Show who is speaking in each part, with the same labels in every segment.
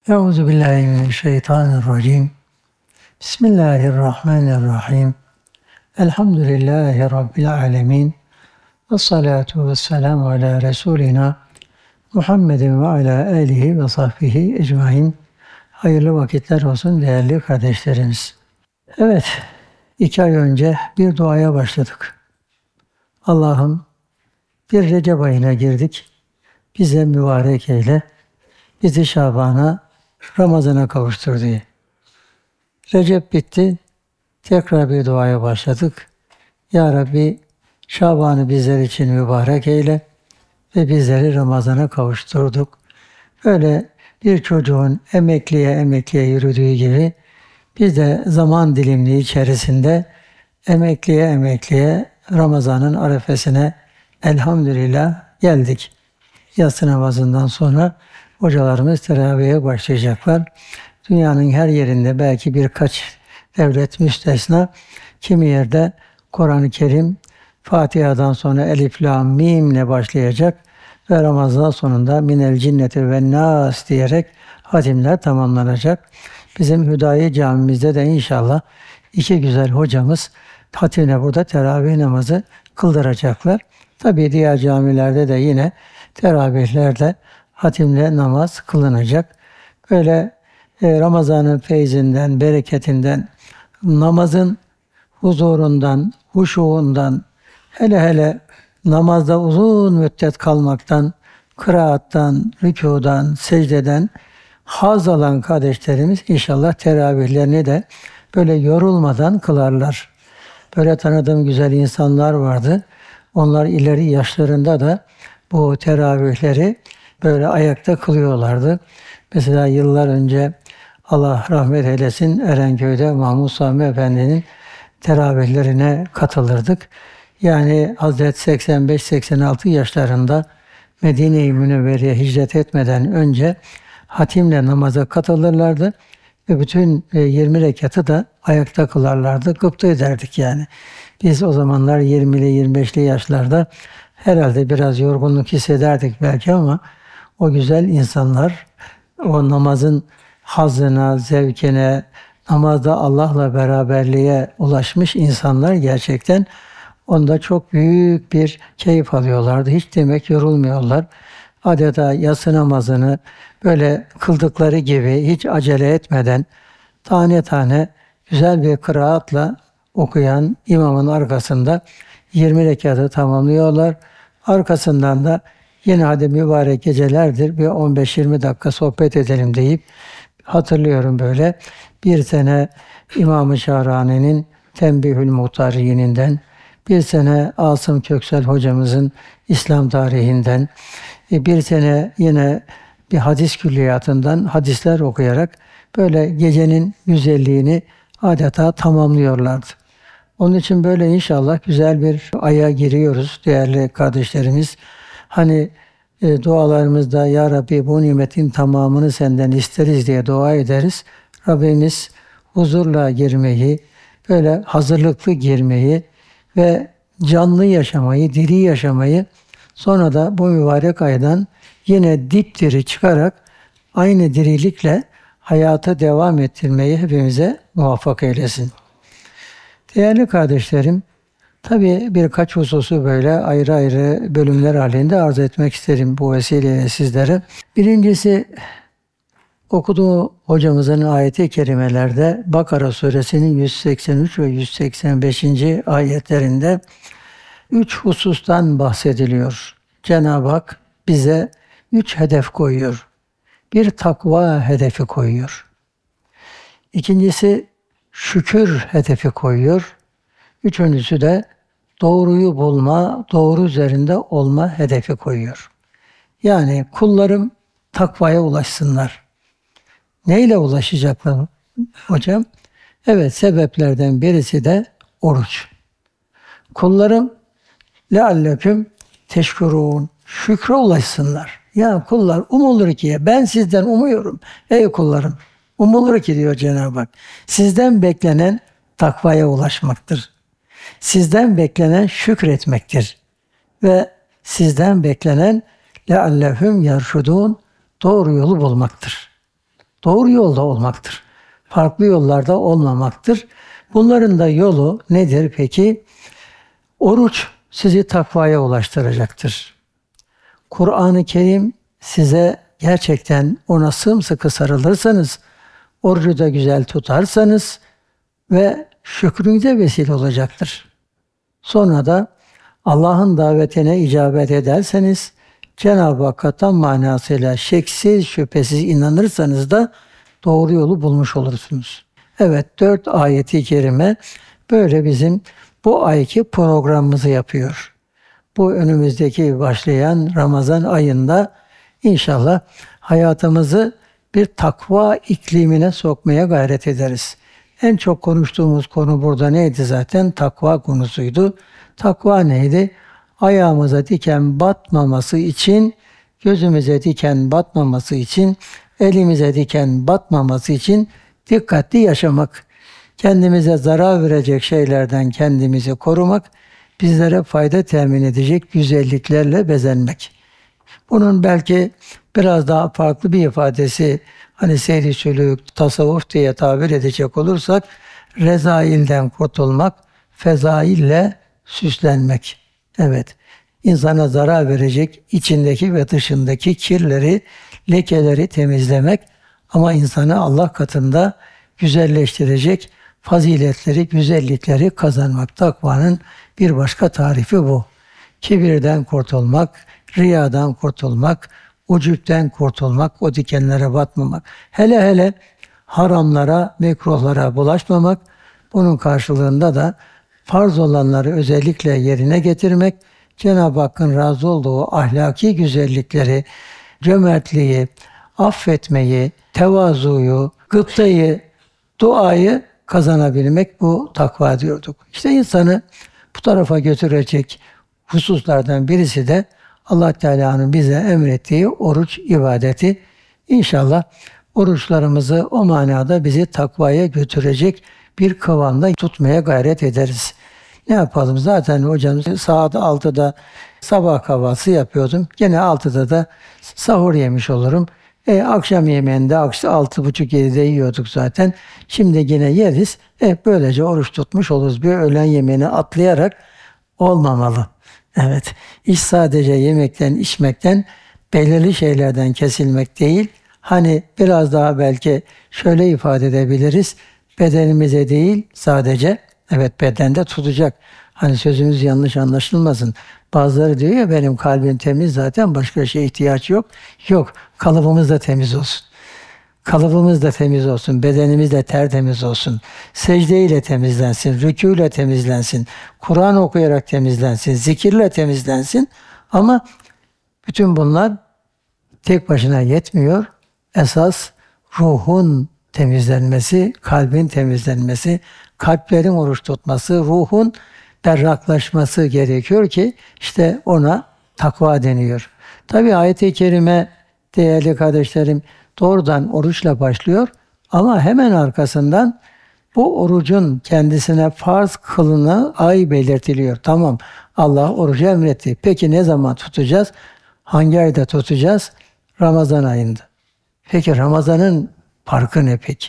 Speaker 1: Euzubillahimineşşeytanirracim. Bismillahirrahmanirrahim. Elhamdülillahi Rabbil alemin. Vessalatu vesselamu ala Resulina Muhammedin ve ala alihi ve sahbihi ecmain. Hayırlı vakitler olsun değerli kardeşlerimiz. Evet, 2 ay önce bir duaya başladık. Allah'ım, bir Recep ayına girdik. Bize mübarek eyle. Bizi Şaban'a, Ramazan'a kavuştur diye. Recep bitti. Tekrar bir duaya başladık. Ya Rabbi, Şaban'ı bizler için mübarek eyle ve bizleri Ramazan'a kavuşturduk. Böyle bir çocuğun emekliye yürüdüğü gibi biz de zaman dilimliği içerisinde emekliye Ramazan'ın arefesine elhamdülillah geldik. Yatsı namazından sonra hocalarımız teravihe başlayacaklar. Dünyanın her yerinde belki birkaç devlet müstesna, kimi yerde Kur'an-ı Kerim Fatiha'dan sonra Elif, Lam, Mim'le başlayacak ve Ramazan sonunda Minel Cinneti ve Nas diyerek hatimler tamamlanacak. Bizim Hüdayi camimizde de inşallah 2 güzel hocamız hatimle burada teravih namazı kıldıracaklar. Tabii diğer camilerde de yine teravihlerde hatimle namaz kılınacak. Böyle Ramazan'ın feyzinden, bereketinden, namazın huzurundan, huşuğundan, hele namazda uzun müddet kalmaktan, kıraattan, rükûdan, secdeden haz alan kardeşlerimiz inşallah teravihlerini de böyle yorulmadan kılarlar. Böyle tanıdığım güzel insanlar vardı. Onlar ileri yaşlarında da bu teravihleri böyle ayakta kılıyorlardı. Mesela yıllar önce Allah rahmet eylesin Erenköy'de Mahmud Sami Efendi'nin teravihlerine katılırdık. Yani Hazreti 85-86 yaşlarında Medine-i Münevvere'ye hicret etmeden önce hatimle namaza katılırlardı ve bütün 20 rekatı da ayakta kılarlardı. Gıpta ederdik yani. Biz o zamanlar 20'li 25'li yaşlarda herhalde biraz yorgunluk hissederdik belki ama o güzel insanlar o namazın hazzına, zevkine, namazda Allah'la beraberliğe ulaşmış insanlar gerçekten onda çok büyük bir keyif alıyorlardı. Hiç demek yorulmuyorlar. Adeta yatsı namazını böyle kıldıkları gibi hiç acele etmeden tane tane güzel bir kıraatla okuyan imamın arkasında 20 rekatı tamamlıyorlar. Arkasından da yine hadi mübarek gecelerdir bir 15-20 dakika sohbet edelim deyip hatırlıyorum böyle. Bir sene İmam-ı Şahrani'nin Tembihül Muhtariyininden, bir sene Asım Köksal hocamızın İslam tarihinden, bir sene yine bir hadis külliyatından hadisler okuyarak böyle gecenin güzelliğini adeta tamamlıyorlardı. Onun için böyle inşallah güzel bir aya giriyoruz değerli kardeşlerimiz. Hani dualarımızda Ya Rabbi bu nimetin tamamını senden isteriz diye dua ederiz. Rabbimiz huzurla girmeyi, böyle hazırlıklı girmeyi ve canlı yaşamayı, diri yaşamayı sonra da bu mübarek aydan yine dipdiri çıkarak aynı dirilikle hayata devam ettirmeyi hepimize muvaffak eylesin. Değerli kardeşlerim, tabii birkaç hususu böyle ayrı bölümler halinde arz etmek isterim bu vesileyle sizlere. Birincisi, okuduğu hocamızın ayeti kerimelerde Bakara suresinin 183 ve 185. ayetlerinde 3 husustan bahsediliyor. Cenab-ı Hak bize 3 hedef koyuyor. Bir takva hedefi koyuyor. İkincisi şükür hedefi koyuyor. Üçüncüsü de doğruyu bulma, doğru üzerinde olma hedefi koyuyor. Yani kullarım takvaya ulaşsınlar. Neyle ulaşacaklar hocam? Evet, sebeplerden birisi de oruç. Kullarım lealleküm teşkurun, şükre ulaşsınlar. Ya kullar umulur ki ben sizden umuyorum. Ey kullarım, umulur ki diyor Cenab-ı Hak. Sizden beklenen takvaya ulaşmaktır. Sizden beklenen şükretmektir. Ve sizden beklenen leallehum yerşudun, doğru yolu bulmaktır. doğru yolda olmaktır. Farklı yollarda olmamaktır. Bunların da yolu nedir peki? Oruç sizi takvaya ulaştıracaktır. Kur'an-ı Kerim size gerçekten ona sımsıkı sarılırsanız, orucu da güzel tutarsanız ve şükrünüze vesile olacaktır. Sonra da Allah'ın davetine icabet ederseniz, Cenab-ı Hakk'a tam manasıyla şeksiz şüphesiz inanırsanız da doğru yolu bulmuş olursunuz. Evet, 4 ayeti kerime böyle bizim bu ayki programımızı yapıyor. Bu önümüzdeki başlayan Ramazan ayında inşallah hayatımızı bir takva iklimine sokmaya gayret ederiz. En çok konuştuğumuz konu burada neydi zaten? Takva konusuydu. Takva neydi? Ayağımıza diken batmaması için, gözümüze diken batmaması için, elimize diken batmaması için dikkatli yaşamak. Kendimize zarar verecek şeylerden kendimizi korumak, bizlere fayda temin edecek güzelliklerle bezenmek. Bunun belki biraz daha farklı bir ifadesi, hani seyri sülük, tasavvuf diye tabir edecek olursak, rezailden kurtulmak, fezaille süslenmek. Evet, insana zarar verecek içindeki ve dışındaki kirleri, lekeleri temizlemek ama insanı Allah katında güzelleştirecek faziletleri, güzellikleri kazanmak. Takvanın bir başka tarifi bu. Kibirden kurtulmak, riyadan kurtulmak, ucupten kurtulmak, o dikenlere batmamak. Hele hele haramlara, mekruhlara bulaşmamak, bunun karşılığında da farz olanları özellikle yerine getirmek, Cenab-ı Hakk'ın razı olduğu ahlaki güzellikleri, cömertliği, affetmeyi, tevazuyu, gıptayı, duayı kazanabilmek, bu takva diyorduk. İşte insanı bu tarafa götürecek hususlardan birisi de Allah Teala'nın bize emrettiği oruç ibadeti. İnşallah oruçlarımızı o manada bizi takvaya götürecek bir kıvamda tutmaya gayret ederiz. Ne yapalım? Zaten hocam saat 6'da sabah kahvaltısı yapıyordum. Gene 6'da da sahur yemiş olurum. Akşam yemeğinde 6.30-7'de yiyorduk zaten. Şimdi yine yeriz. Böylece oruç tutmuş oluruz. Bir öğlen yemeğini atlayarak olmamalı. Evet, iş sadece yemekten, içmekten, belirli şeylerden kesilmek değil. Hani biraz daha belki şöyle ifade edebiliriz. Bedenimize değil sadece, evet bedende tutacak. Hani sözümüz yanlış anlaşılmasın. Bazıları diyor ya benim kalbim temiz zaten başka şeye ihtiyaç yok. Yok, kalıbımız da temiz olsun. Kalıbımız da temiz olsun, bedenimiz de tertemiz olsun. Secdeyle temizlensin, rükûyle temizlensin, Kur'an okuyarak temizlensin, zikirle temizlensin. Ama bütün bunlar tek başına yetmiyor. Esas ruhun temizlenmesi, kalbin temizlenmesi, kalplerin oruç tutması, ruhun berraklaşması gerekiyor ki işte ona takva deniyor. Tabi ayet-i kerime değerli kardeşlerim doğrudan oruçla başlıyor ama hemen arkasından bu orucun kendisine farz kılını ay belirtiliyor. Tamam, Allah orucu emretti. Peki ne zaman tutacağız? Hangi ayda tutacağız? Ramazan ayında. Peki Ramazan'ın farkı ne peki?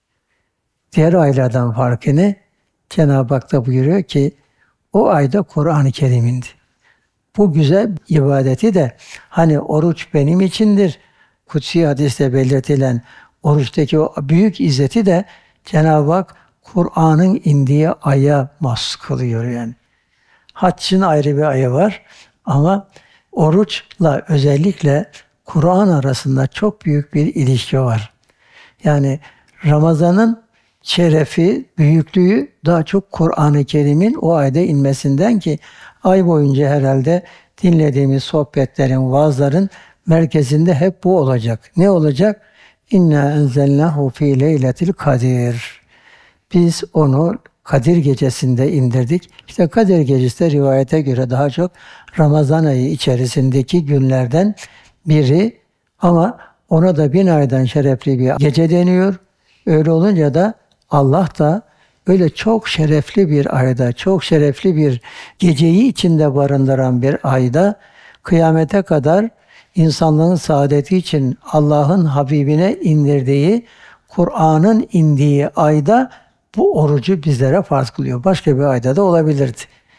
Speaker 1: Diğer aylardan farkı ne? Cenab-ı Hak da buyuruyor ki o ayda Kur'an-ı Kerim indi. Bu güzel ibadeti de hani oruç benim içindir. Kutsi hadiste belirtilen oruçtaki o büyük izzeti de Cenab-ı Hak Kur'an'ın indiği aya mahsus kılıyor yani. Haccın ayrı bir ayı var ama oruçla özellikle Kur'an arasında çok büyük bir ilişki var. Yani Ramazan'ın şerefi, büyüklüğü daha çok Kur'an-ı Kerim'in o ayda inmesinden ki ay boyunca herhalde dinlediğimiz sohbetlerin, vaazların merkezinde hep bu olacak. Ne olacak? İnna enzelnahu fi leyletil kadir. Biz onu Kadir gecesinde indirdik. İşte Kadir gecesi de rivayete göre daha çok Ramazan ayı içerisindeki günlerden biri ama ona da 1000 aydan şerefli bir gece deniyor. Öyle olunca da Allah da öyle çok şerefli bir ayda, çok şerefli bir geceyi içinde barındıran bir ayda kıyamete kadar insanlığın saadeti için Allah'ın Habibine indirdiği, Kur'an'ın indiği ayda bu orucu bizlere farz kılıyor. Başka bir ayda da olabilirdi.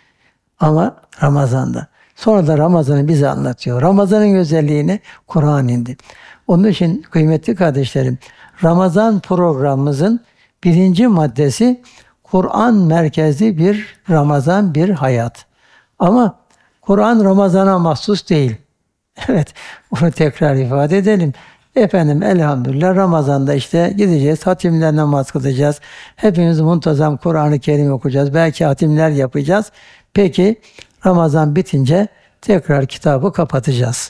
Speaker 1: Ama Ramazan'da. Sonra da Ramazan'ı bize anlatıyor. Ramazan'ın özelliğini Kur'an indi. Onun için kıymetli kardeşlerim, Ramazan programımızın birinci maddesi Kur'an merkezli bir Ramazan, bir hayat. Ama Kur'an Ramazan'a mahsus değil. Evet, bunu tekrar ifade edelim. Efendim elhamdülillah Ramazan'da işte gideceğiz, hatimler namaz kılacağız. Hepimiz muntazam Kur'an-ı Kerim okuyacağız. Belki hatimler yapacağız. Peki Ramazan bitince tekrar kitabı kapatacağız.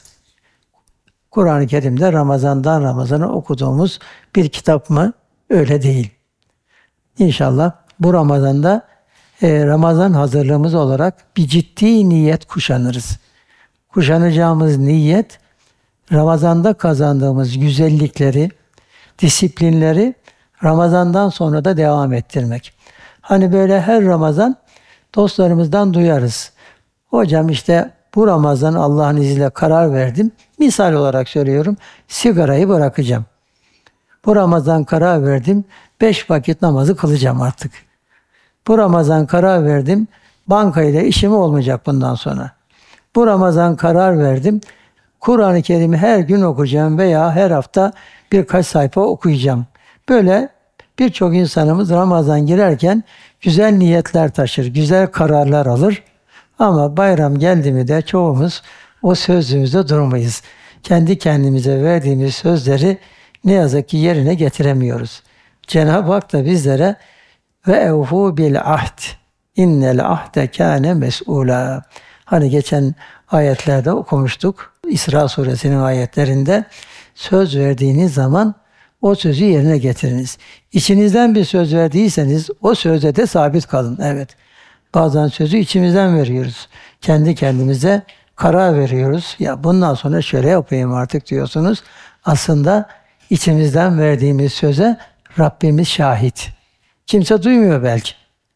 Speaker 1: Kur'an-ı Kerim'de Ramazan'dan Ramazan'a okuduğumuz bir kitap mı? Öyle değil. İnşallah bu Ramazan'da Ramazan hazırlığımız olarak bir ciddi niyet kuşanırız. Kuşanacağımız niyet, Ramazan'da kazandığımız güzellikleri, disiplinleri Ramazan'dan sonra da devam ettirmek. Hani böyle her Ramazan dostlarımızdan duyarız. Hocam işte bu Ramazan Allah'ın izniyle karar verdim. Misal olarak söylüyorum, sigarayı bırakacağım. Bu Ramazan karar verdim, 5 vakit namazı kılacağım artık. Bu Ramazan karar verdim, bankayla işim olmayacak bundan sonra. Bu Ramazan karar verdim, Kur'an-ı Kerim'i her gün okuyacağım veya her hafta birkaç sayfa okuyacağım. Böyle birçok insanımız Ramazan girerken güzel niyetler taşır, güzel kararlar alır. Ama bayram geldi mi de çoğumuz o sözümüzde durmayız. Kendi kendimize verdiğimiz sözleri ne yazık ki yerine getiremiyoruz. Cenab-ı Hak da bizlere ve evfu bil ahd innel ahde kâne mes'ûlâ. Hani geçen ayetlerde okumuştuk. İsra suresinin ayetlerinde söz verdiğiniz zaman o sözü yerine getiriniz. İçinizden bir söz verdiyseniz o sözde de sabit kalın. Evet. Bazen sözü içimizden veriyoruz. Kendi kendimize karar veriyoruz. Ya bundan sonra şöyle yapayım artık diyorsunuz. Aslında içimizden verdiğimiz söze Rabbimiz şahit. Kimse duymuyor belki.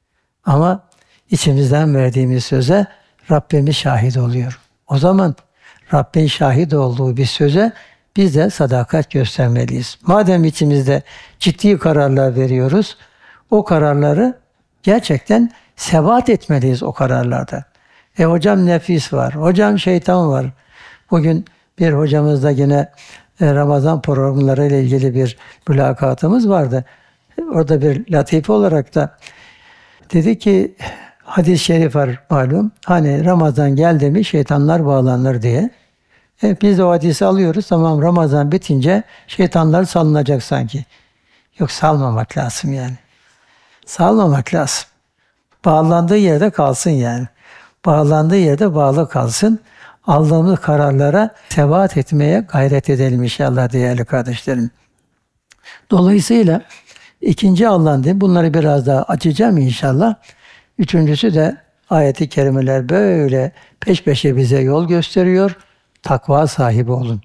Speaker 1: Ama içimizden verdiğimiz söze Rabbimiz şahit oluyor. O zaman Rabbin şahit olduğu bir söze biz de sadakat göstermeliyiz. Madem içimizde ciddi kararlar veriyoruz, o kararları gerçekten sebat etmeliyiz o kararlarda. Hocam nefis var, hocam şeytan var. Bugün bir hocamızla yine Ramazan programları ile ilgili bir mülakatımız vardı. Orada bir latife olarak da dedi ki, hadis-i şerif var malum. Hani Ramazan geldi mi şeytanlar bağlanır diye. Biz de o hadisi alıyoruz. Tamam Ramazan bitince şeytanlar salınacak sanki. Yok salmamak lazım yani. Salmamak lazım. Bağlandığı yerde kalsın yani. Bağlandığı yerde bağlı kalsın. Aldığımız kararlara sebat etmeye gayret edelim inşallah değerli kardeşlerim. Dolayısıyla ikinci Allah'ın dini, bunları biraz daha açacağım inşallah. Üçüncüsü de ayet-i kerimeler böyle peş peşe bize yol gösteriyor. Takva sahibi olun.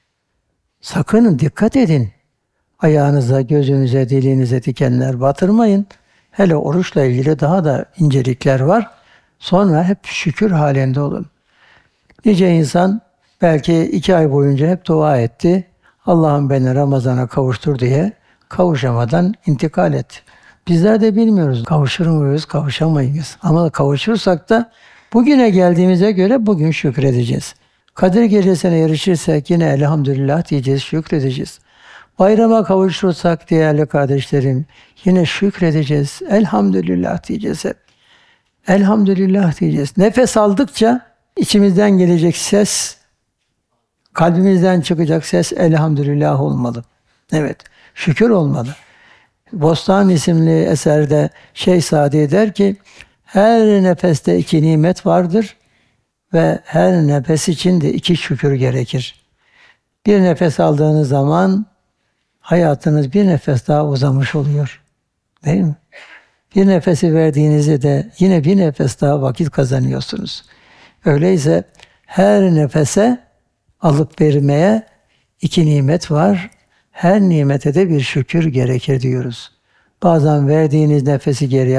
Speaker 1: Sakın dikkat edin. Ayağınıza, gözünüze, dilinize dikenler batırmayın. Hele oruçla ilgili daha da incelikler var. Sonra hep şükür halinde olun. Nice insan belki 2 ay boyunca hep dua etti. Allah'ım beni Ramazan'a kavuştur diye kavuşamadan intikal etti. Bizler de bilmiyoruz. Kavuşur muyuz, kavuşamayız. Ama kavuşursak da bugüne geldiğimize göre bugün şükredeceğiz. Kadir Gecesi'ne erişirsek yine elhamdülillah diyeceğiz, şükredeceğiz. Bayrama kavuşursak değerli kardeşlerim yine şükredeceğiz, elhamdülillah diyeceğiz hep. Elhamdülillah diyeceğiz. Nefes aldıkça içimizden gelecek ses, kalbimizden çıkacak ses elhamdülillah olmalı. Evet, şükür olmalı. Bostan isimli eserde Şeyh Sadi der ki, her nefeste 2 nimet vardır ve her nefes için de 2 şükür gerekir. Bir nefes aldığınız zaman hayatınız bir nefes daha uzamış oluyor. Değil mi? Bir nefesi verdiğinizde de yine bir nefes daha vakit kazanıyorsunuz. Öyleyse her nefese alıp vermeye 2 nimet var. Her nimete de bir şükür gerekir diyoruz. Bazen verdiğiniz nefesi geriye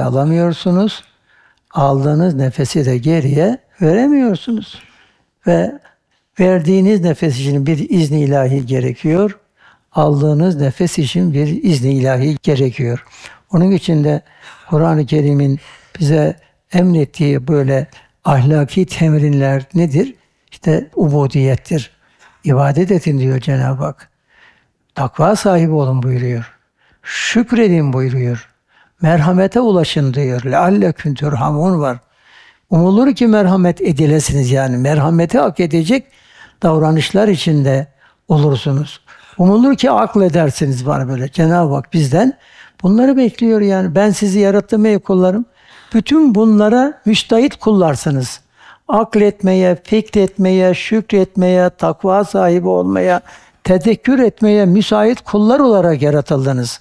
Speaker 1: alamıyorsunuz. Aldığınız nefesi de geriye veremiyorsunuz. Ve Verdiğiniz nefes için bir izni ilahi gerekiyor. Aldığınız nefes için bir izni ilahi gerekiyor. Onun için de Kur'an-ı Kerim'in bize emrettiği böyle ahlaki temrinler nedir? İşte ubudiyettir. İbadet edin diyor Cenab-ı Hak. Takva sahibi olun buyuruyor. Şükredin buyuruyor. Merhamete ulaşın diyor. لَعَلَّكُمْ تُرْحَمُونَ var. Umulur ki merhamet edilesiniz yani. Merhameti hak edecek davranışlar içinde olursunuz. Umulur ki akledersiniz var böyle. Cenab-ı Hak bizden bunları bekliyor yani. Ben sizi yarattım ey kullarım. Bütün bunlara müstahit kullarsınız. Akletmeye, fikretmeye, şükretmeye, takva sahibi olmaya, tezekkür etmeye müsait kullar olarak yaratıldınız.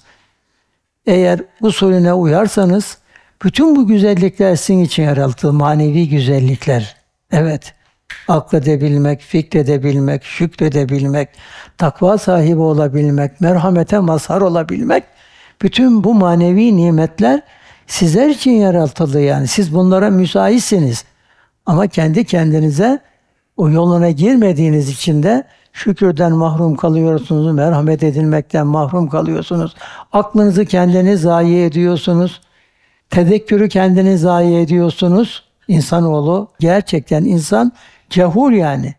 Speaker 1: Eğer usulüne uyarsanız bütün bu güzellikler sizin için yaratıldı. Manevi güzellikler. Evet. Akledebilmek, fikredebilmek, şükredebilmek, takva sahibi olabilmek, merhamete mazhar olabilmek. Bütün bu manevi nimetler sizler için yaratıldı yani. Siz bunlara müsaitsiniz. Ama kendi kendinize o yoluna girmediğiniz için de şükürden mahrum kalıyorsunuz, merhamet edilmekten mahrum kalıyorsunuz. Aklınızı kendiniz zayi ediyorsunuz. Tezekkürü kendiniz zayi ediyorsunuz. İnsanoğlu gerçekten insan cehul yani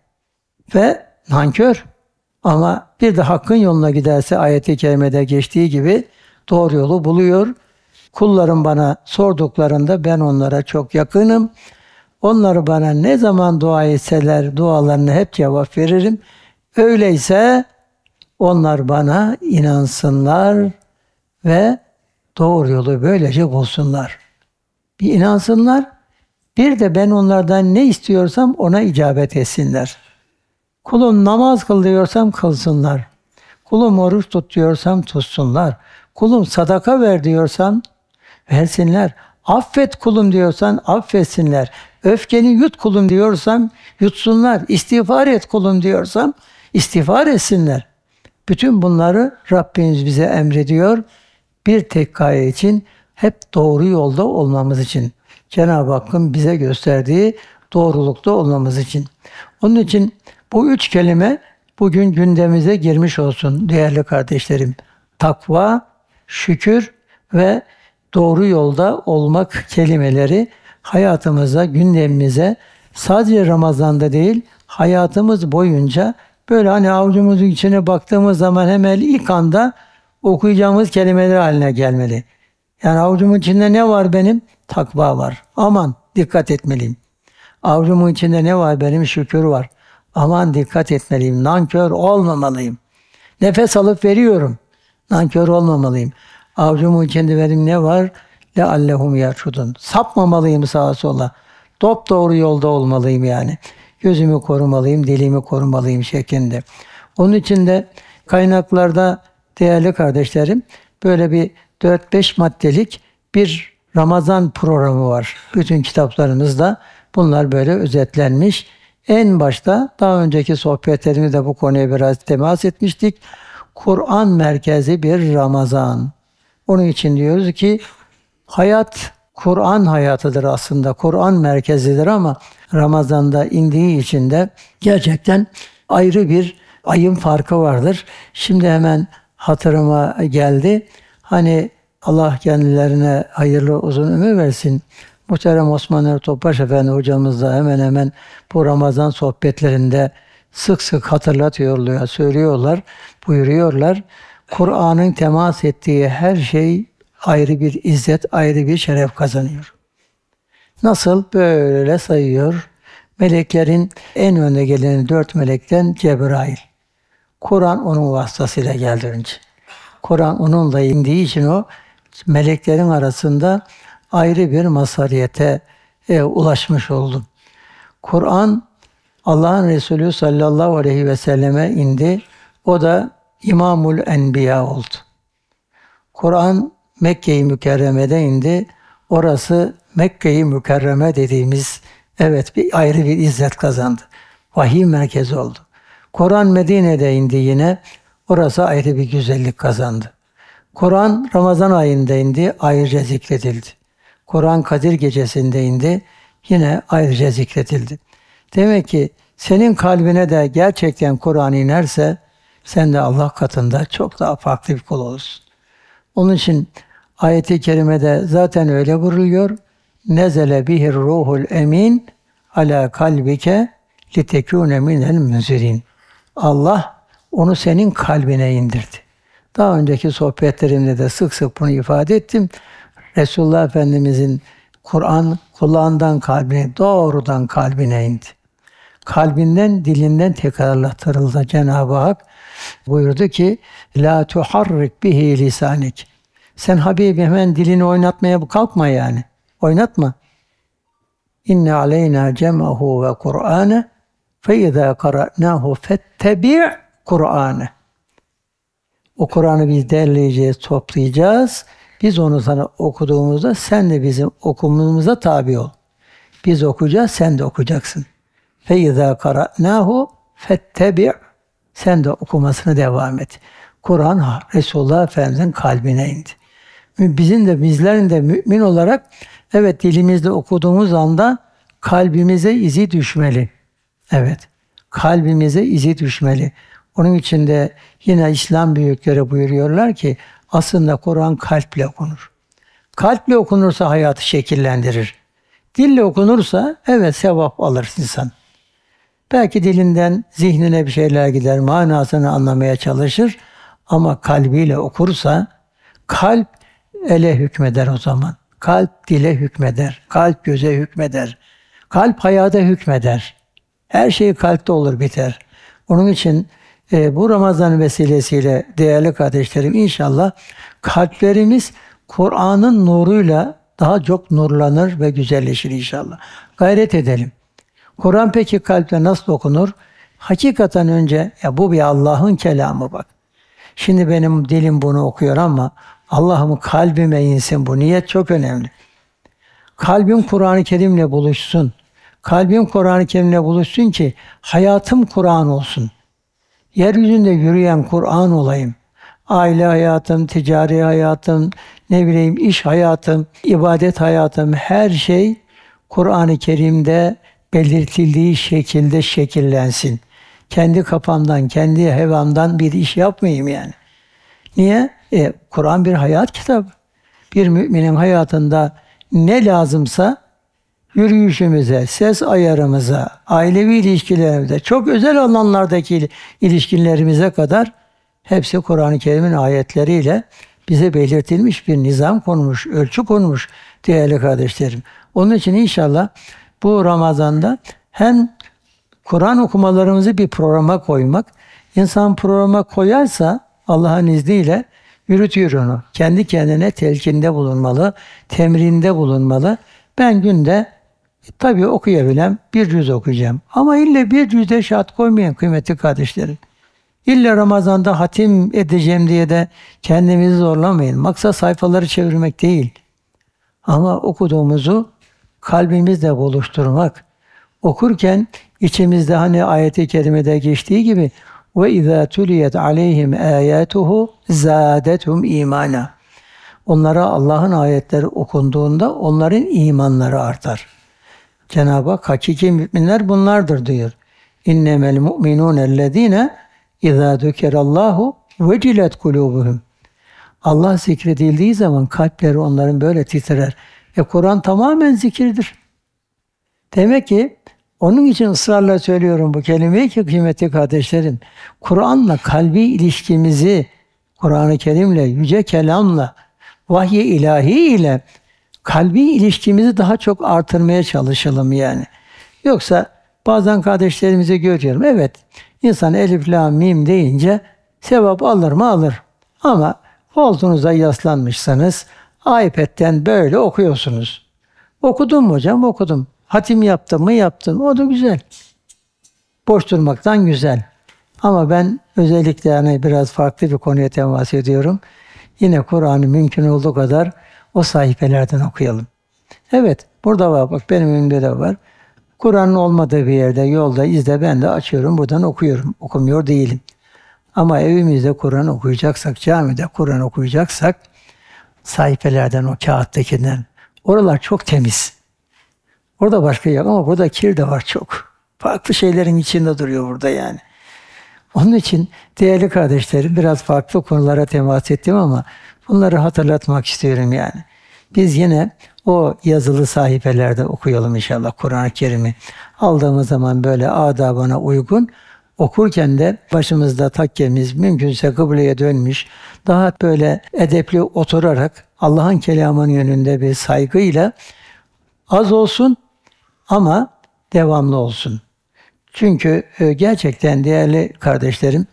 Speaker 1: ve nankör. Ama bir de hakkın yoluna giderse ayet-i kerimede geçtiği gibi doğru yolu buluyor. Kullarım bana sorduklarında ben onlara çok yakınım. Onlar bana ne zaman dua etseler dualarına hep cevap veririm. Öyleyse onlar bana inansınlar ve doğru yolu böylece bulsunlar. Bir inansınlar, bir de ben onlardan ne istiyorsam ona icabet etsinler. Kulum namaz kıl diyorsam kılsınlar. Kulum oruç tut diyorsam tutsunlar. Kulum sadaka ver diyorsam versinler. Affet kulum diyorsan affetsinler. Öfkeni yut kulum diyorsam yutsunlar. İstiğfar et kulum diyorsam istiğfar etsinler. Bütün bunları Rabbimiz bize emrediyor. Bir tek gaye için, hep doğru yolda olmamız için. Cenab-ı Hakk'ın bize gösterdiği doğrulukta olmamız için. Onun için bu üç kelime bugün gündemimize girmiş olsun değerli kardeşlerim. Takva, şükür ve doğru yolda olmak kelimeleri hayatımıza, gündemimize sadece Ramazan'da değil, hayatımız boyunca böyle hani avucumuzun içine baktığımız zaman hemen ilk anda okuyacağımız kelimeler haline gelmeli. Yani avucumun içinde ne var benim? Takva var. Aman dikkat etmeliyim. Avucumun içinde ne var benim? Şükür var. Aman dikkat etmeliyim. Nankör olmamalıyım. Nefes alıp veriyorum. Nankör olmamalıyım. Avucumun içinde benim ne var? لَعَلَّهُمْ يَرْشُدُونَ. Sapmamalıyım sağa sola. Dopdoğru yolda olmalıyım yani. Gözümü korumalıyım, dilimi korumalıyım şeklinde. Onun için de kaynaklarda değerli kardeşlerim böyle bir 4-5 maddelik bir Ramazan programı var. Bütün kitaplarımızda bunlar böyle özetlenmiş. En başta daha önceki sohbetlerimizde bu konuya biraz temas etmiştik. Kur'an merkezi bir Ramazan. Onun için diyoruz ki hayat Kur'an hayatıdır aslında. Kur'an merkezidir ama Ramazan'da indiği için de gerçekten ayrı bir ayın farkı vardır. Şimdi hemen hatırıma geldi. Hani Allah kendilerine hayırlı uzun ömür versin. Muhterem Osman Er Topbaş Efendi hocamız da hemen hemen bu Ramazan sohbetlerinde sık sık hatırlatıyorlar, söylüyorlar, buyuruyorlar. Kur'an'ın temas ettiği her şey ayrı bir izzet, ayrı bir şeref kazanıyor. Nasıl? Böyle sayıyor. Meleklerin en önde geleni 4 melekten Cebrail. Kur'an onun vasıtasıyla geldi önce. Kur'an onunla indiği için o meleklerin arasında ayrı bir mazhariyete ulaşmış oldu. Kur'an Allah'ın Resulü sallallahu aleyhi ve selleme indi. O da İmamul Enbiya oldu. Kur'an Mekke-i Mükerreme'de indi. Orası Mekke-i Mükerreme dediğimiz bir ayrı bir izzet kazandı. Vahiy merkezi oldu. Kur'an Medine'de indi yine. Orası ayrı bir güzellik kazandı. Kur'an Ramazan ayında indi, ayrıca zikredildi. Kur'an Kadir gecesinde indi, yine ayrıca zikredildi. Demek ki senin kalbine de gerçekten Kur'an inerse sen de Allah katında çok daha farklı bir kul olursun. Onun için ayet-i kerimede zaten öyle vuruluyor. Nezele bihir ruhul emin ala kalbike litekûne minel münzirin. Allah onu senin kalbine indirdi. Daha önceki sohbetlerimde de sık sık bunu ifade ettim. Resulullah Efendimizin Kur'an kulağından kalbine, doğrudan kalbine indi. Kalbinden, dilinden tekrarlatırıldı. Cenab-ı Hak buyurdu ki la tuharrik bihi lisanik. Sen Habibim hemen dilini oynatmaya kalkma yani. Oynatma. İnne aleyna cem'ahu ve Kur'ane fe izâ qara'nâhu fettebi' Kur'ane. O Kur'an'ı biz derleyeceğiz, toplayacağız. Biz onu sana okuduğumuzda sen de bizim okumamıza tabi ol. Biz okuyacağız, sen de okuyacaksın. Fe izâ qara'nâhu fettebi' sen de okumasına devam et. Kur'an Resulullah Efendimiz'in kalbine indi. Bizlerin de mümin olarak evet dilimizde okuduğumuz anda kalbimize izi düşmeli. Evet, kalbimize izi düşmeli. Onun için de yine İslam büyükleri buyuruyorlar ki aslında Kur'an kalple okunur. Kalple okunursa hayatı şekillendirir. Dille okunursa evet sevap alır insan. Belki dilinden zihnine bir şeyler gider, manasını anlamaya çalışır. Ama kalbiyle okursa kalp ele hükmeder o zaman. Kalp dile hükmeder. Kalp göze hükmeder. Kalp hayata hükmeder. Her şey kalpte olur biter. Onun için bu Ramazan vesilesiyle değerli kardeşlerim inşallah kalplerimiz Kur'an'ın nuruyla daha çok nurlanır ve güzelleşir inşallah. Gayret edelim. Kur'an peki kalple nasıl okunur? Hakikaten önce ya bu bir Allah'ın kelamı bak. Şimdi benim dilim bunu okuyor ama Allah'ım kalbime insin bu. Niyet çok önemli. Kalbim Kur'an-ı Kerim'le buluşsun. Kalbim Kur'an-ı Kerim'le buluşsun ki hayatım Kur'an olsun. Yeryüzünde yürüyen Kur'an olayım. Aile hayatım, ticari hayatım, ne bileyim iş hayatım, ibadet hayatım her şey Kur'an-ı Kerim'de belirtildiği şekilde şekillensin. Kendi kafamdan, kendi hevamdan bir iş yapmayayım yani. Niye? Kur'an bir hayat kitabı. Bir müminin hayatında ne lazımsa yürüyüşümüze, ses ayarımıza, ailevi ilişkilerimize, çok özel alanlardaki ilişkilerimize kadar hepsi Kur'an-ı Kerim'in ayetleriyle bize belirtilmiş bir nizam konmuş, ölçü konmuş değerli kardeşlerim. Onun için inşallah bu Ramazan'da hem Kur'an okumalarımızı bir programa koymak, insan programa koyarsa Allah'ın izniyle yürütüyor onu. Kendi kendine telkinde bulunmalı, temrinde bulunmalı. Ben günde tabii okuyabilem bir cüz okuyacağım. Ama ille bir cüzde şart koymayın kıymetli kardeşlerim. İlla Ramazan'da hatim edeceğim diye de kendimizi zorlamayın. Maksat sayfaları çevirmek değil. Ama okuduğumuzu kalbimizle buluşturmak. Okurken içimizde hani ayet-i kerimede geçtiği gibi ve izâ tuliyet aleyhim âyâtuhu zâdethum îmâna. Onlara Allah'ın ayetleri okunduğunda onların imanları artar. Cenab-ı Hak hakiki müminler bunlardır diyor. İnnemel mu'minûnellezîne izâ zükerallâhu vecilet kulûbuhum. Allah zikredildiği zaman kalpleri onların böyle titrer. Kur'an tamamen zikirdir. Demek ki onun için ısrarla söylüyorum bu kelimeyi ki kıymetli kardeşlerim. Kur'an'la kalbi ilişkimizi Kur'an-ı Kerim'le, yüce kelamla, vahiy-i ilahi ile kalbi ilişkimizi daha çok artırmaya çalışalım yani. Yoksa bazen kardeşlerimizi görüyorum. Evet, insan elif, la, mim deyince sevap alır mı? Alır. Ama koltuğunuza yaslanmışsanız iPad'den böyle okuyorsunuz. Okudum mu hocam? Okudum. Hatim yaptım mı? Yaptım. O da güzel. Boş durmaktan güzel. Ama ben özellikle yani biraz farklı bir konuya temas ediyorum. Yine Kur'an'ı mümkün olduğu kadar o sayfelerden okuyalım. Evet, burada var. Bak benim önümde de var. Kur'an'ın olmadığı bir yerde, yolda, izde ben de açıyorum. Buradan okuyorum. Okumuyor değilim. Ama evimizde Kur'an okuyacaksak, camide Kur'an okuyacaksak sayfelerden, o kağıttakinden. Oralar çok temiz. Orada başka yok ama burada kir de var çok. Farklı şeylerin içinde duruyor burada yani. Onun için değerli kardeşlerim biraz farklı konulara temas ettim ama bunları hatırlatmak istiyorum yani. Biz yine o yazılı sahifelerde okuyalım inşallah Kur'an-ı Kerim'i. Aldığımız zaman böyle adabına uygun, okurken de başımızda takkemiz mümkünse kıbleye dönmüş, daha böyle edepli oturarak Allah'ın kelamının yönünde bir saygıyla az olsun ama devamlı olsun. Çünkü gerçekten değerli kardeşlerim,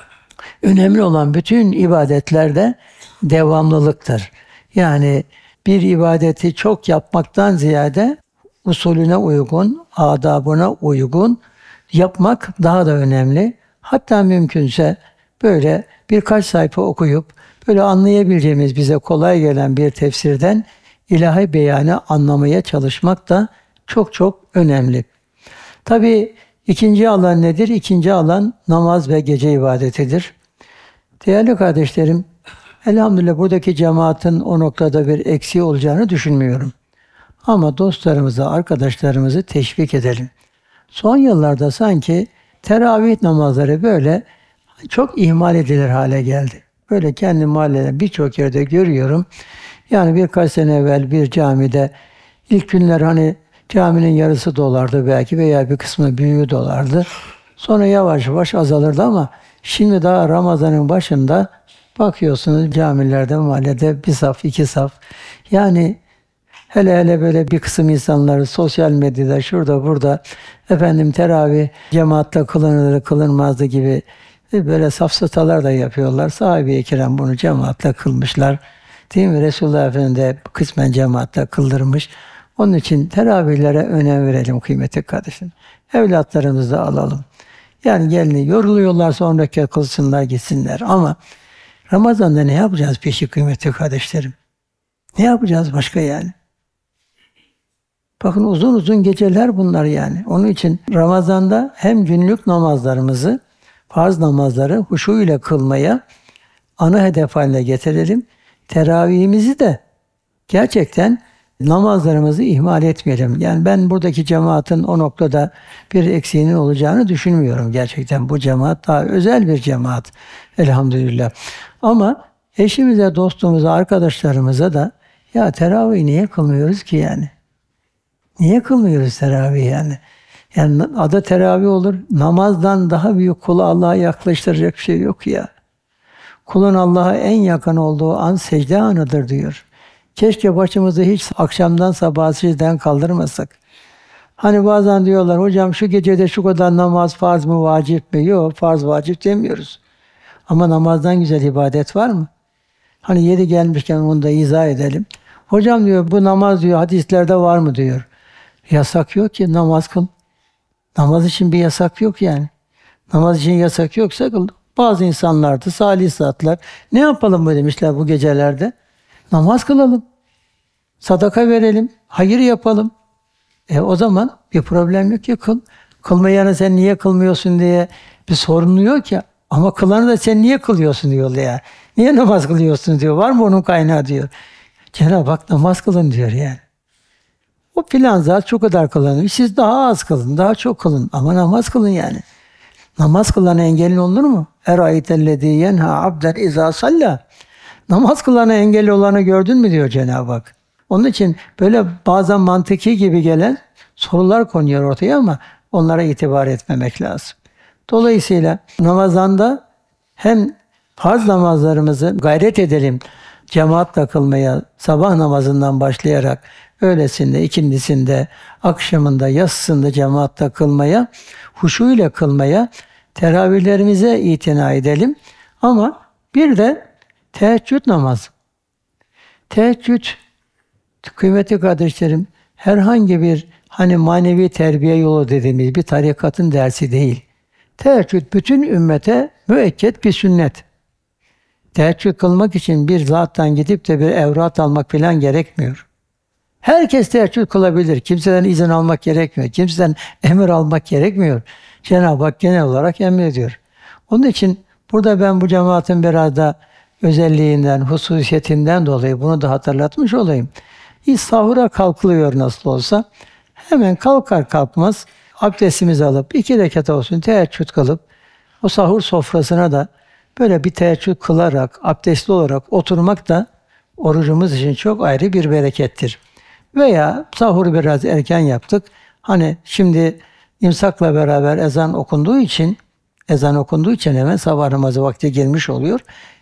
Speaker 1: önemli olan bütün ibadetlerde devamlılıktır. Yani bir ibadeti çok yapmaktan ziyade usulüne uygun, adabına uygun yapmak daha da önemli. Hatta mümkünse böyle birkaç sayfa okuyup böyle anlayabileceğimiz, bize kolay gelen bir tefsirden ilahi beyanı anlamaya çalışmak da çok çok önemli. Tabii ikinci alan nedir? İkinci alan namaz ve gece ibadetidir. Değerli kardeşlerim, elhamdülillah buradaki cemaatin o noktada bir eksiği olacağını düşünmüyorum. Ama dostlarımızı, arkadaşlarımızı teşvik edelim. Son yıllarda sanki teravih namazları böyle çok ihmal edilir hale geldi. Böyle kendi mahallede birçok yerde görüyorum. Yani birkaç sene evvel bir camide ilk günler hani caminin yarısı dolardı belki veya bir kısmı büyüğü dolardı. Sonra yavaş yavaş azalırdı ama şimdi daha Ramazan'ın başında bakıyorsunuz camilerde, mahallede bir saf, iki saf. Yani hele böyle bir kısım insanları sosyal medyada şurada burada efendim teravih cemaatle kılınır kılınmazdı gibi böyle safsatalar da yapıyorlar. Sahabe-i kiram bunu cemaatle kılmışlar. Değil mi? Resulullah Efendimiz de kısmen cemaatle kıldırmış. Onun için teravihlere önem verelim kıymetli kardeşim. Evlatlarımızı da alalım. Yani gelin yoruluyorlar sonra kılsınlar gitsinler ama Ramazan'da ne yapacağız peki kıymetli kardeşlerim? Ne yapacağız başka yani? Bakın uzun uzun geceler bunlar yani. Onun için Ramazan'da hem günlük namazlarımızı, farz namazları huşu ile kılmaya ana hedef haline getirelim. Teravihimizi de gerçekten namazlarımızı ihmal etmeyelim. Yani ben buradaki cemaatin o noktada bir eksiğinin olacağını düşünmüyorum. Gerçekten bu cemaat daha özel bir cemaat. Elhamdülillah. Ama eşimize, dostumuza, arkadaşlarımıza da ya teravih niye kılmıyoruz ki yani? Niye kılmıyoruz teravih yani? Yani adı teravih olur. Namazdan daha büyük kulu Allah'a yaklaştıracak bir şey yok ya. Kulun Allah'a en yakın olduğu an secde anıdır diyor. Keşke başımızı hiç akşamdan sabaha secdeden kaldırmasak. Hani bazen diyorlar hocam şu gecede şu kadar namaz farz mı vacip mi? Yok farz vacip demiyoruz. Ama namazdan güzel ibadet var mı? Hani yeri gelmişken onu da izah edelim. Hocam diyor bu namaz diyor hadislerde var mı diyor. Yasak yok ki namaz kıl. Namaz için bir yasak yok yani. Namaz için yasak yoksa kıl. Bazı insanlardı salih zatlar. Ne yapalım mı demişler bu gecelerde? Namaz kılalım. Sadaka verelim. Hayır yapalım. O zaman bir problem yok ki kıl. Kılmayanı sen niye kılmıyorsun diye bir sorun yok ya. Ama kılanı da sen niye kılıyorsun diyor ya. Niye namaz kılıyorsun diyor. Var mı onun kaynağı diyor. Cenab-ı Hak namaz kılın diyor yani. O filan zat çok kadar kılın. Siz daha az kılın, daha çok kılın. Ama namaz kılın yani. Namaz kılana engelin olur mu? Eraytellezî yenhâ abden izâ sallâ. Namaz kılana engel olanı gördün mü diyor Cenab-ı Hak. Onun için böyle bazen mantıki gibi gelen sorular konuyor ortaya ama onlara itibar etmemek lazım. Dolayısıyla Ramazan'da hem farz namazlarımızı gayret edelim cemaatle kılmaya, sabah namazından başlayarak öğlesinde, ikindisinde, akşamında, yatsısında cemaatle kılmaya, huşuyla kılmaya, teravihlerimize itina edelim. Ama bir de teheccüd namazı. Teheccüd, kıymetli kardeşlerim, herhangi bir hani manevi terbiye yolu dediğimiz bir tarikatın dersi değil. Teheccüd bütün ümmete müekked bir sünnet. Teheccüd kılmak için bir zattan gidip de bir evrat almak falan gerekmiyor. Herkes teheccüd kılabilir. Kimseden izin almak gerekmiyor. Kimseden emir almak gerekmiyor. Cenab-ı Hak genel olarak emrediyor. Onun için burada ben bu cemaatin biraz da özelliğinden, hususiyetinden dolayı bunu da hatırlatmış olayım. Sahura kalkılıyor nasıl olsa. Hemen kalkar kalkmaz abdestimizi alıp 2 rekat olsun teheccüd kılıp o sahur sofrasına da böyle bir teheccüd kılarak, abdestli olarak oturmak da orucumuz için çok ayrı bir berekettir. Veya sahuru biraz erken yaptık. Hani şimdi imsakla beraber ezan okunduğu için hemen sabah namazı vakti girmiş oluyor.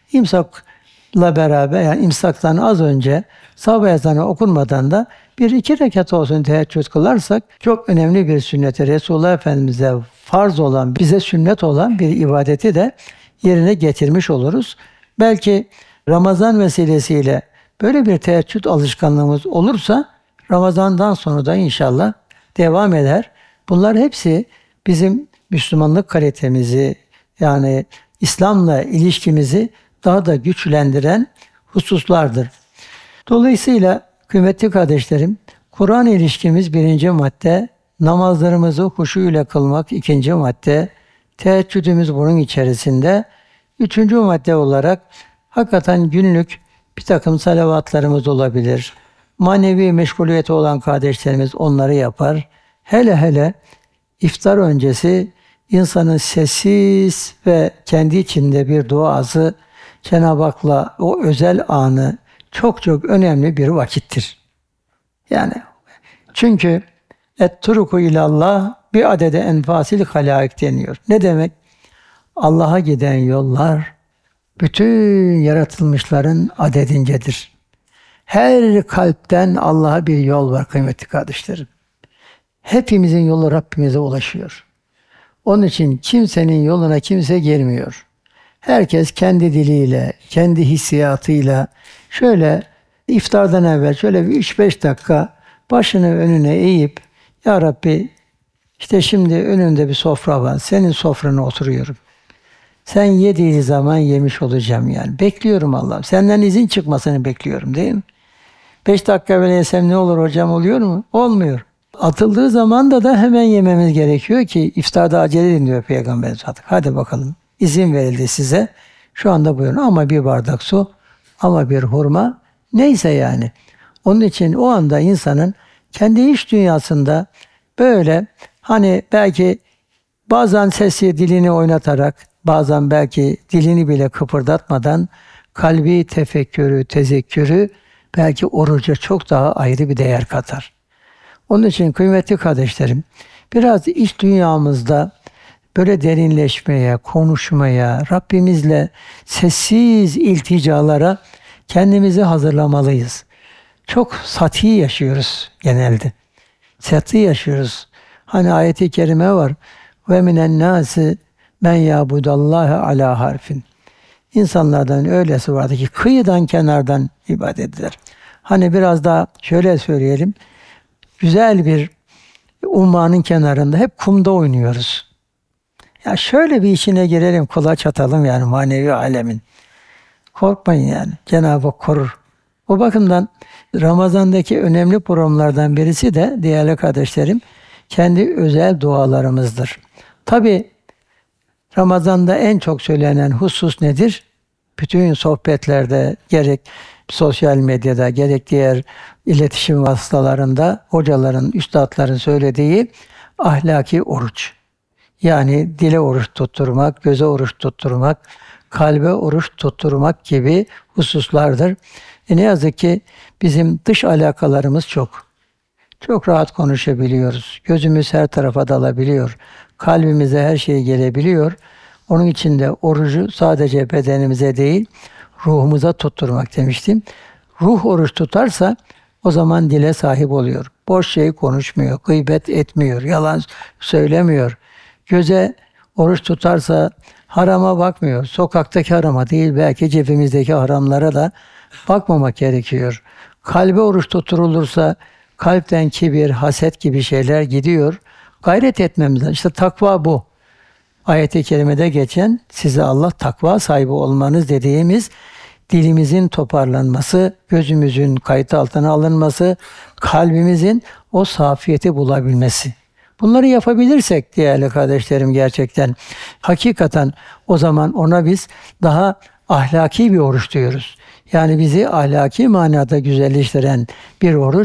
Speaker 1: İmsakla beraber, yani imsaktan az önce sabah ezanı okunmadan da 1-2 rekat olsun teheccüd kılarsak çok önemli bir sünneti, Resulullah Efendimiz'e farz olan, bize sünnet olan bir ibadeti de yerine getirmiş oluruz. Belki Ramazan vesilesiyle böyle bir teheccüd alışkanlığımız olursa Ramazan'dan sonra da inşallah devam eder. Bunlar hepsi bizim Müslümanlık kalitemizi, yani İslam'la ilişkimizi daha da güçlendiren hususlardır. Dolayısıyla kıymetli kardeşlerim, Kur'an ilişkimiz 1. madde, namazlarımızı huşuyla kılmak 2. madde, teheccüdümüz bunun içerisinde. 3. madde olarak hakikaten günlük bir takım salavatlarımız olabilir. Manevi meşguliyeti olan kardeşlerimiz onları yapar. Hele hele iftar öncesi insanın sessiz ve kendi içinde bir duası, Cenab-ı Hak'la o özel anı çok çok önemli bir vakittir. Yani çünkü et-turuku ilallah bir adede enfasil halaik deniyor. Ne demek? Allah'a giden yollar bütün yaratılmışların adedincedir. Her kalpten Allah'a bir yol var kıymetli kardeşlerim. Hepimizin yolu Rabbimize ulaşıyor. Onun için kimsenin yoluna kimse girmiyor. Herkes kendi diliyle, kendi hissiyatıyla şöyle iftardan evvel şöyle bir 3-5 dakika başını önüne eğip Ya Rabbi işte şimdi önümde bir sofra var. Senin sofrana oturuyorum. Sen yediği zaman yemiş olacağım yani. Bekliyorum Allah'ım. Senden izin çıkmasını bekliyorum değil mi? 5 dakika böyle yesem ne olur hocam, oluyor mu? Olmuyor. Atıldığı zaman da hemen yememiz gerekiyor ki iftarda acele edin diyor Peygamberimiz. Hadi bakalım. İzin verildi size. Şu anda buyurun ama bir bardak su, ama bir hurma, neyse yani. Onun için o anda insanın kendi iç dünyasında böyle hani belki bazen sesi dilini oynatarak, bazen belki dilini bile kıpırdatmadan kalbi tefekkürü, tezekkürü belki oruca çok daha ayrı bir değer katar. Onun için kıymetli kardeşlerim, biraz iç dünyamızda böyle derinleşmeye, konuşmaya, Rabbimizle sessiz ilticalara kendimizi hazırlamalıyız. Çok sati yaşıyoruz genelde. Sati yaşıyoruz. Hani ayet-i kerime var. Ve minen nâsi men yâbudallâhe alâ harfin. İnsanlardan öylesi vardı ki kıyıdan kenardan ibadet eder. Hani biraz daha şöyle söyleyelim. Güzel bir ummanın kenarında hep kumda oynuyoruz. Ya şöyle bir içine girelim, kulaç atalım yani manevi alemin. Korkmayın yani. Cenab-ı Hak korur. O bakımdan Ramazan'daki önemli programlardan birisi de değerli kardeşlerim kendi özel dualarımızdır. Tabi Ramazan'da en çok söylenen husus nedir? Bütün sohbetlerde gerek sosyal medyada gerek diğer iletişim vasıtalarında hocaların, üstadların söylediği ahlaki oruç. Yani dile oruç tutturmak, göze oruç tutturmak, kalbe oruç tutturmak gibi hususlardır. Ne yazık ki bizim dış alakalarımız çok. Çok rahat konuşabiliyoruz. Gözümüz her tarafa dalabiliyor. Kalbimize her şey gelebiliyor. Onun için de orucu sadece bedenimize değil, ruhumuza tutturmak demiştim. Ruh oruç tutarsa o zaman dile sahip oluyor. Boş şey konuşmuyor, gıybet etmiyor, yalan söylemiyor. Göze oruç tutarsa harama bakmıyor. Sokaktaki harama değil, belki cebimizdeki haramlara da bakmamak gerekiyor. Kalbe oruç tutturulursa kalpten kibir, haset gibi şeyler gidiyor. Gayret etmemiz lazım. İşte takva bu. Ayet-i kerimede geçen size Allah takva sahibi olmanız dediğimiz dilimizin toparlanması, gözümüzün kayıt altına alınması, kalbimizin o safiyeti bulabilmesi. Bunları yapabilirsek değerli kardeşlerim gerçekten hakikaten o zaman ona biz daha ahlaki bir oruç diyoruz. Yani bizi ahlaki manada güzelleştiren bir oruç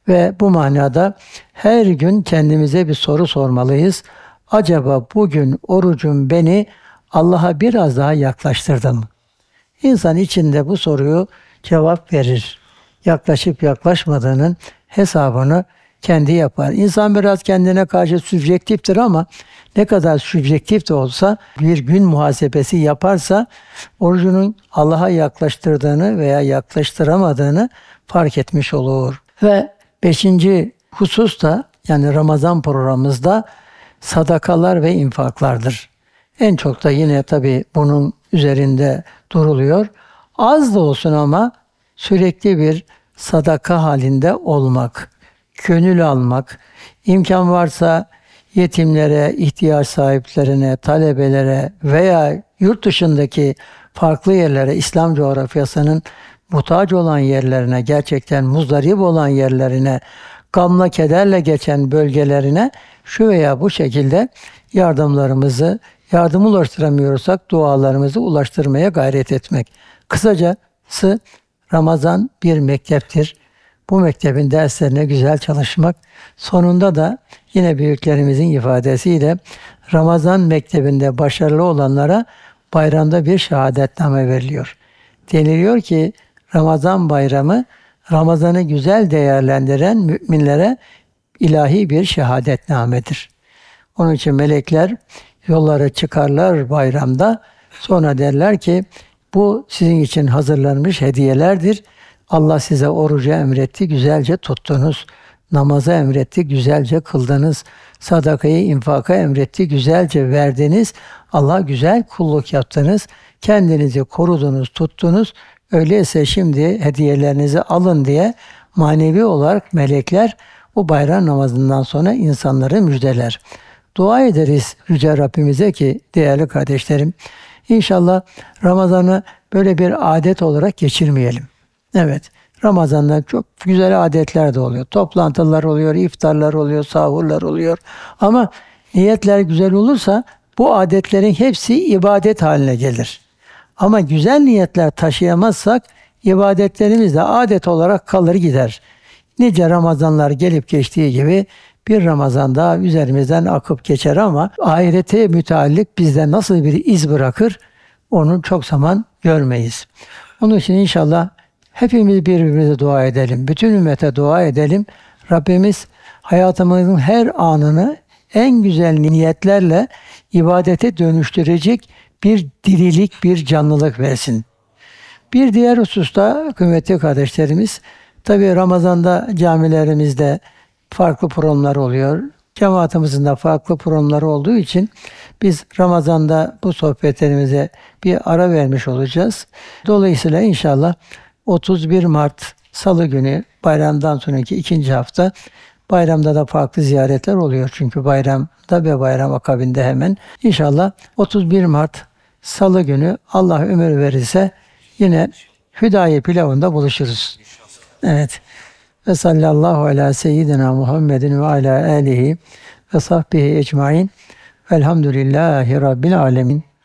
Speaker 1: Ve bu manada her gün kendimize bir soru sormalıyız. Acaba bugün orucum beni Allah'a biraz daha yaklaştırdı mı? İnsan içinde bu soruyu cevap verir. Yaklaşıp yaklaşmadığının hesabını kendi yapar. İnsan biraz kendine karşı sübjektiftir ama ne kadar sübjektif de olsa bir gün muhasebesi yaparsa orucunun Allah'a yaklaştırdığını veya yaklaştıramadığını fark etmiş olur. Ve 5. husus da yani Ramazan programımızda sadakalar ve infaklardır. En çok da yine tabii bunun üzerinde duruluyor. Az da olsun ama sürekli bir sadaka halinde olmak, gönül almak, imkan varsa yetimlere, ihtiyaç sahiplerine, talebelere veya yurt dışındaki farklı yerlere, İslam coğrafyasının muhtaç olan yerlerine, gerçekten muzdarip olan yerlerine, gamla kederle geçen bölgelerine şu veya bu şekilde yardım ulaştıramıyorsak dualarımızı ulaştırmaya gayret etmek. Kısacası Ramazan bir mekteptir. Bu mektebin derslerine güzel çalışmak, sonunda da yine büyüklerimizin ifadesiyle Ramazan mektebinde başarılı olanlara bayramda bir şehadetname veriliyor. Deniliyor ki Ramazan bayramı Ramazan'ı güzel değerlendiren müminlere ilahi bir şehadetnamedir. Onun için melekler yollara çıkarlar bayramda. Sonra derler ki bu sizin için hazırlanmış hediyelerdir. Allah size orucu emretti, güzelce tuttunuz. Namazı emretti, güzelce kıldınız. Sadakayı, infaka emretti, güzelce verdiniz. Allah güzel kulluk yaptınız. Kendinizi korudunuz, tuttunuz. Öyleyse şimdi hediyelerinizi alın diye manevi olarak melekler bu bayram namazından sonra insanları müjdeler. Dua ederiz Yüce Rabbimize ki değerli kardeşlerim, İnşallah Ramazan'ı böyle bir adet olarak geçirmeyelim. Evet, Ramazan'da çok güzel adetler de oluyor. Toplantılar oluyor, iftarlar oluyor, sahurlar oluyor. Ama niyetler güzel olursa bu adetlerin hepsi ibadet haline gelir. Ama güzel niyetler taşıyamazsak ibadetlerimiz de adet olarak kalır gider. Nice Ramazanlar gelip geçtiği gibi bir Ramazan daha üzerimizden akıp geçer ama ahirete müteallik bizde nasıl bir iz bırakır onu çok zaman görmeyiz. Onun için inşallah hepimiz birbirimize dua edelim. Bütün ümmete dua edelim. Rabbimiz hayatımızın her anını en güzel niyetlerle ibadete dönüştürecek bir dirilik, bir canlılık versin. Bir diğer hususta kıymetli kardeşlerimiz, tabi Ramazan'da camilerimizde farklı programlar oluyor. Cemaatimizin de farklı programları olduğu için biz Ramazan'da bu sohbetlerimize bir ara vermiş olacağız. Dolayısıyla inşallah 31 Mart Salı günü bayramdan sonraki 2. hafta bayramda da farklı ziyaretler oluyor. Çünkü bayramda ve bayram akabinde hemen inşallah 31 Mart Salı günü Allah ömür verirse yine Hüdayi pilavında buluşuruz. Evet. Ve sallallahu ala seyyidina Muhammedin ve ala alihi ve sahbihi ecmain. Velhamdülillahi Rabbil alemin.